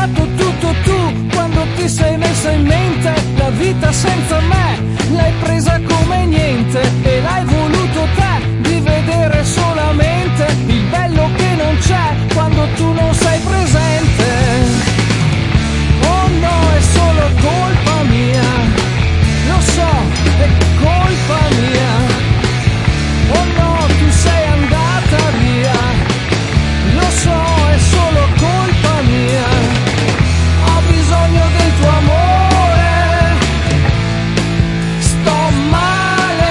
fatto tutto tu quando ti sei messa in mente la vita senza me, l'hai presa come niente e l'hai voluto te di vedere solamente il bello che non c'è quando tu non sei presente. Oh no, è solo colpa mia, lo so, è colpa mia. Oh no, tu sei andata via, lo so, è solo colpa mia. Ho bisogno del tuo amore, sto male.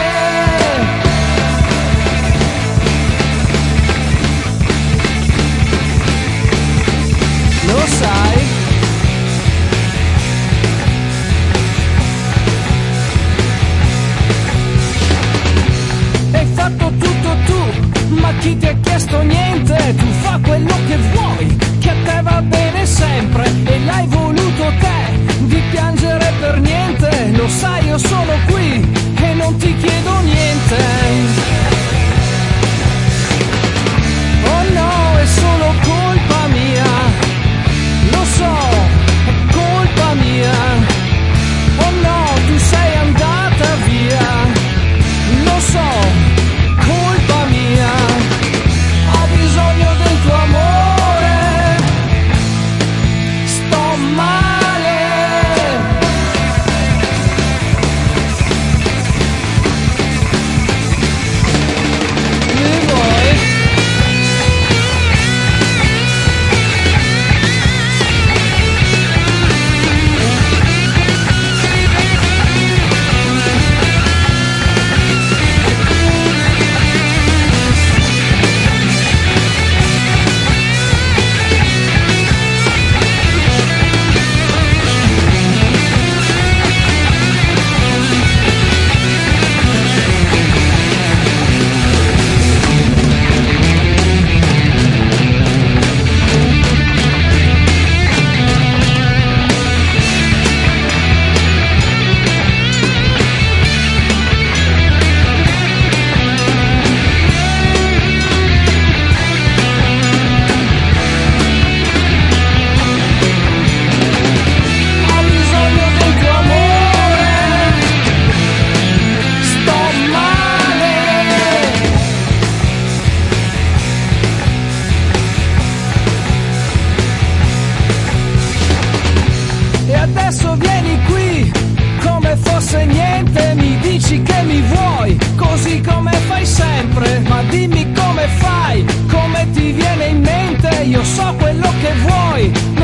Lo sai? Hai fatto tutto tu, ma chi ti ha chiesto niente? Tu fa quello che vuoi, che a te va bene sempre e l'hai voluto te, di piangere per niente. Lo sai, io sono qui e non ti chiedo niente. Oh no, è solo colpa mia, lo so, è colpa mia. Oh no, tu sei andata via, lo so, colpa mia. Ho bisogno del tuo amore, sto male. Mi vuoi? Adesso vieni qui come fosse niente, mi dici che mi vuoi così come fai sempre, ma dimmi come fai, come ti viene in mente. Io so quello che vuoi,